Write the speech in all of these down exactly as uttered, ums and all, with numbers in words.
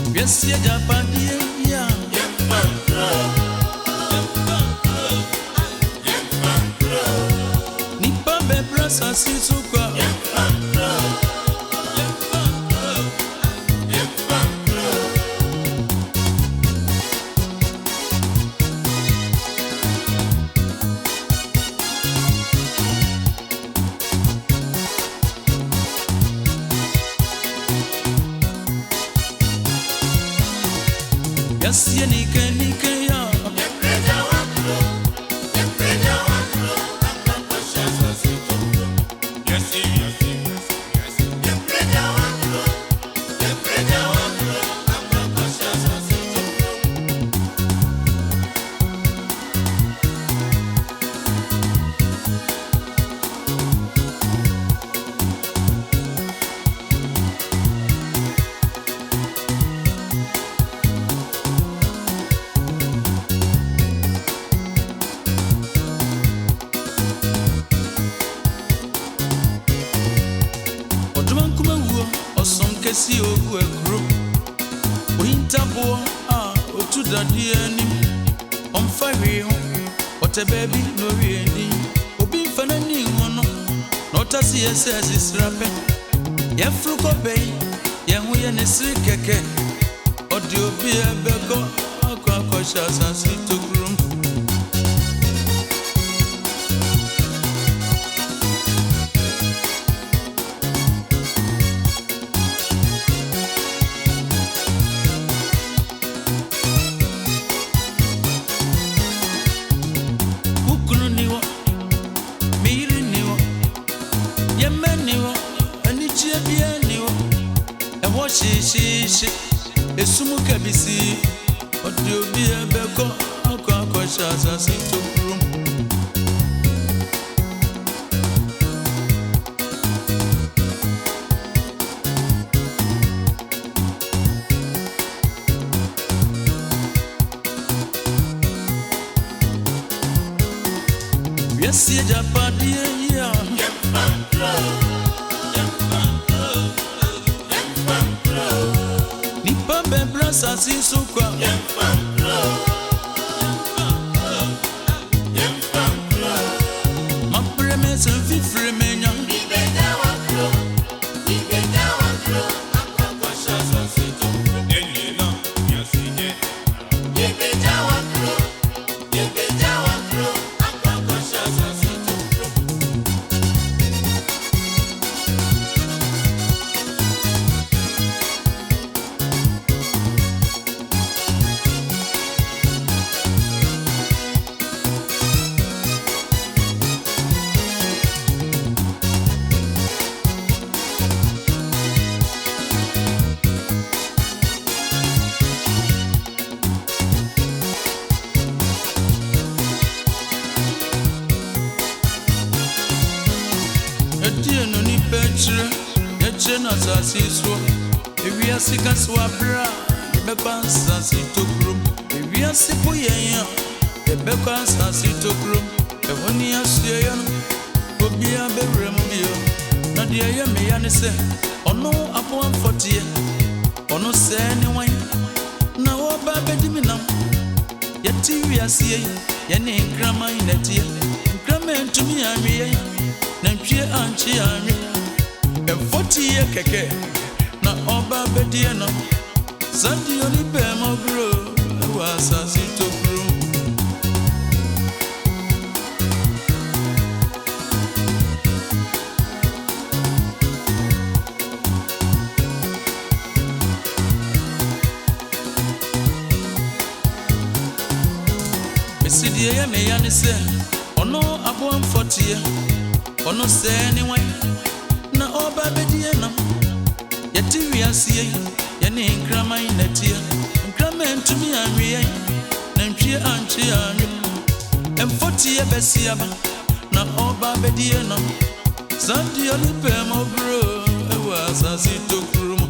Yes, yeah, Japan, yeah. Nipa bebra sasi sukwa. Yes, yeah, nika nika ya. Si ogu ekro Oyintabo a otu dade ani Omfa hwe ho Ote baby no hwe ni Obi mfa na ni ho no Na otasi ese asisrape Ye fruko bei Ye hu ye ne siri keke Odi obi ebeko Akwa akwa shasa si tokrum She she she Esumu kabisi Odi obi ebeko Akwa akwa shasa si tokrum Yes, yeah, Japan, yeah. Nipa bebra sasi sukwa. Ma premesse vivre menya. No ni petre, eche na sasi so. Ewi asika so abra, ebekwa sasi tokrum. Ewi asipo yenya, ebekwa sasi tokrum. Ehoni asue yo no, obi abewrem bio. Na de ye me ya ne se, ono apo amfotie. Ono se ni wan, na wo ba bedimi nam. Yeti wi asie, ye ne nkrama inetie. Nkrama entumi anwie. Nantwie anchi anwi Efoti ye keke Na oba bedie no Zandi oni bema bro Ewa asasi tokru Mesidie ye me ya ne se Ono abo amfotie Ono se ni wan Na oba bedie nam Yeti wiasie Ye ne nkrama inatie Nkrama entumi anwie Nantwie anchi anwie Emfoti ye besi aba Na oba bedie nam Zandi oni pema bro Ewa asasi tokrum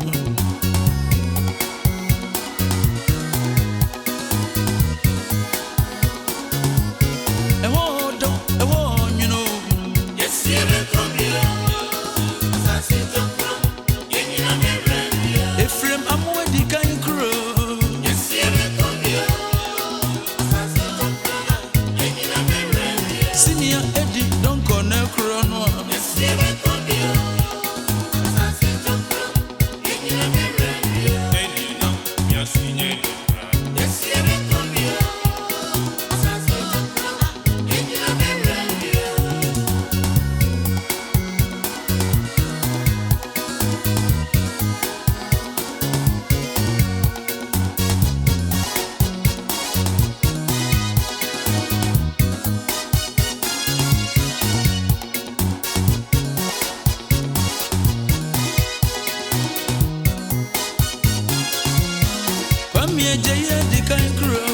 Ewo do, ewo you know Yes, you come here Asasi tokrum Yenina me Ephraim amwe di kan kro Jaya di kan kuro